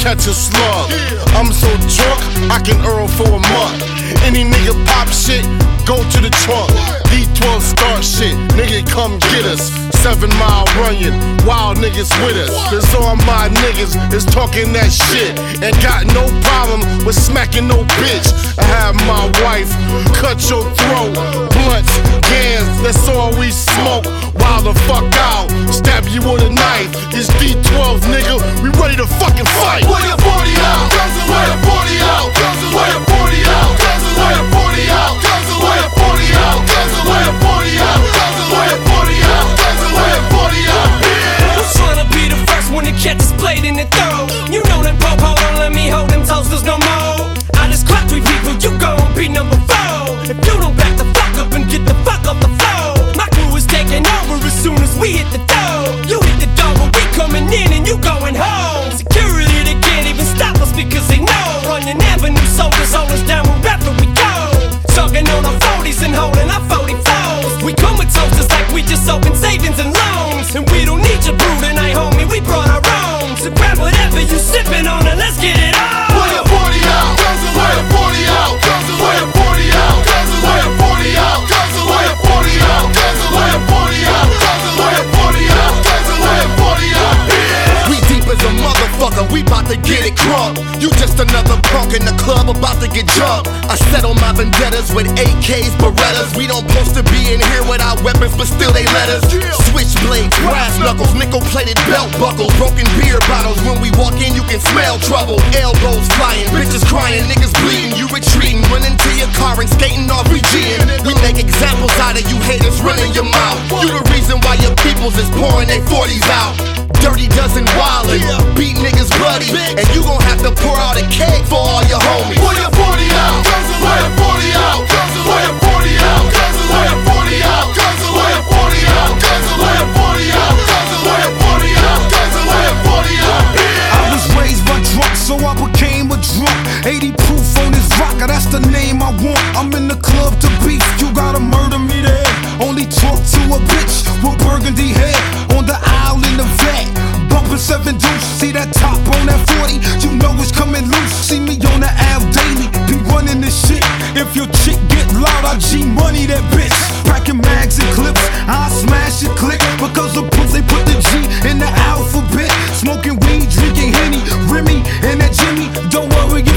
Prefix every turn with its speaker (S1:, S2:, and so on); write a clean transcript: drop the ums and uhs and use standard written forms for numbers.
S1: catch a slug. I'm so drunk, I can earn for a month. Any nigga pop shit, go to the trunk. D12 start shit, nigga come get us. 7 Mile Runyon, wild niggas with us. Cause all my niggas is talking that shit. And got no problem with smacking no bitch. I have my wife cut your throat. Blunts, cans, that's all we smoke. Wild the fuck out, stab you with a knife. It's D12 nigga, we ready to fucking fight.
S2: Where your 40 out? Where your 40 out? Where your 40 out? Where your 40 out? Where your 40 out? Where your 40 out? Where your 40 out? Where your 40 out?
S3: Who's tryna be the first one to catch this blade in the throat? You know them po-po don't let me hold them toasters no more. I just clock 3 people, you gon' be number 4. If you don't back the fuck up and get the fuck off the floor, my crew is taking over as soon as we hit the door. You hit the door, but we coming in and you going home. Security, they can't even stop us because they know. Running Avenue soldiers hold us down wherever we go. Talking on our 40s and holding our 44s. We come with toasters like we just open savings and loans. And we don't need your brew tonight, homie, we brought our own. So grab whatever you sipping on and let's get it on.
S2: Where your 40 out? Where your 40 out? Where your 40 out? Where your 40 out? Where your 40 out? Where your 40 out? Where your 40 out? Where your 40 out?
S4: We deep as a motherfucker, we bout to get it crunk. You just another punk in the club about to get jumped. I settle my vendettas with AKs, Berettas. We don't supposed to be in here without weapons, but still they let us. Switchblades, brass knuckles, nickel-plated belt buckles, broken beer bottles. When we walk in, you can smell trouble. Elbows flying, bitches crying, niggas bleeding. You retreating, running to your car and skating off Regine. We make examples out of you haters running your mouth. You the reason why your peoples is pouring their 40s out. Dirty dozen wildin', beat niggas bloody, and you gon' have to pour out a cake for all your homies.
S2: Where your 40 out? Where your 40 out? Where your 40 out? Where your 40 out? Where your 40 out? Where your 40 out? Where your 40 out? Where your 40 out?
S5: I was raised by drunk, so I became a drunk. 80 proof on this rocker, that's the name I want. I'm in the club to beef, you gotta murder me there. Only talk to a bitch with burgundy hair. On the aisle in the vet, bumping 7 deuce. See that top on that 40, you know it's coming loose. See me on the Ave daily, be running this shit. If your chick get loud, I G-money that bitch. Packing mags and clips, I smash it click. Because the proof they put the G in the alphabet. Smoking weed, drinking Henny, Remy, and that Jimmy. Don't worry,